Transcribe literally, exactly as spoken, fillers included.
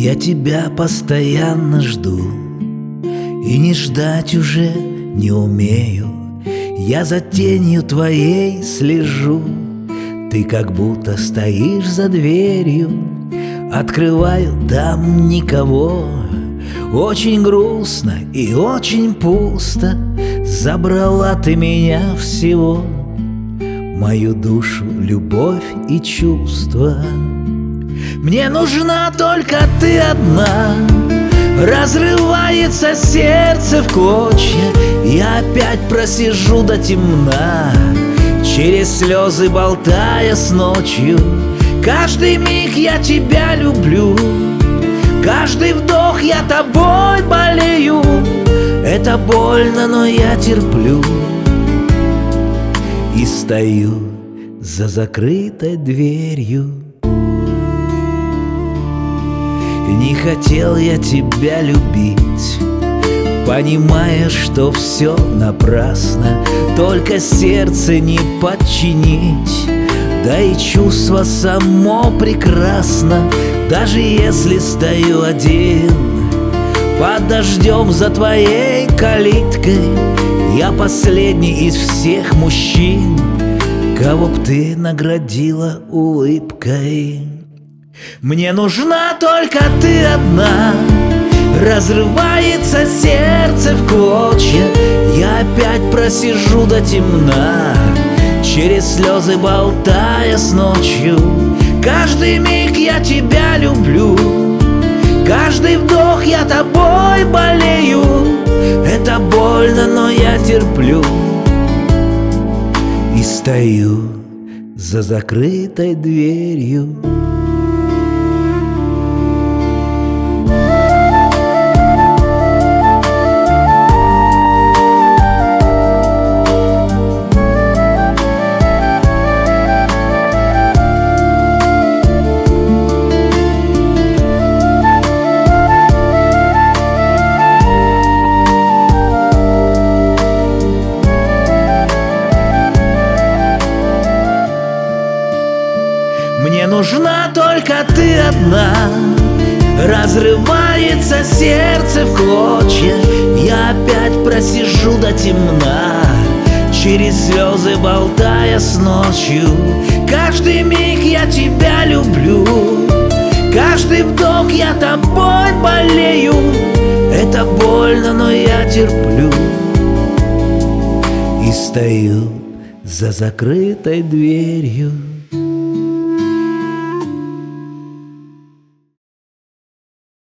Я тебя постоянно жду, и не ждать уже не умею. Я за тенью твоей слежу, ты как будто стоишь за дверью. Открываю, там никого. Очень грустно и очень пусто. Забрала ты меня всего, мою душу, любовь и чувства. Мне нужна только ты одна. Разрывается сердце в клочья. Я опять просижу до темна, через слезы болтая с ночью. Каждый миг я тебя люблю, каждый вдох я тобой болею. Это больно, но я терплю и стою за закрытой дверью. Не хотел я тебя любить, понимая, что все напрасно. Только сердце не подчинить, да и чувство само прекрасно. Даже если стою один под дождем за твоей калиткой, я последний из всех мужчин, кого б ты наградила улыбкой. Мне нужна только ты одна. Разрывается сердце в клочья. Я опять просижу до темна, через слезы болтая с ночью. Каждый миг я тебя люблю, каждый вдох я тобой болею. Это больно, но я терплю и стою за закрытой дверью. Мне нужна только ты одна. Разрывается сердце в клочья. Я опять просижу до темна, через слезы болтая с ночью. Каждый миг я тебя люблю, каждый вдох я тобой болею. Это больно, но я терплю и стою за закрытой дверью.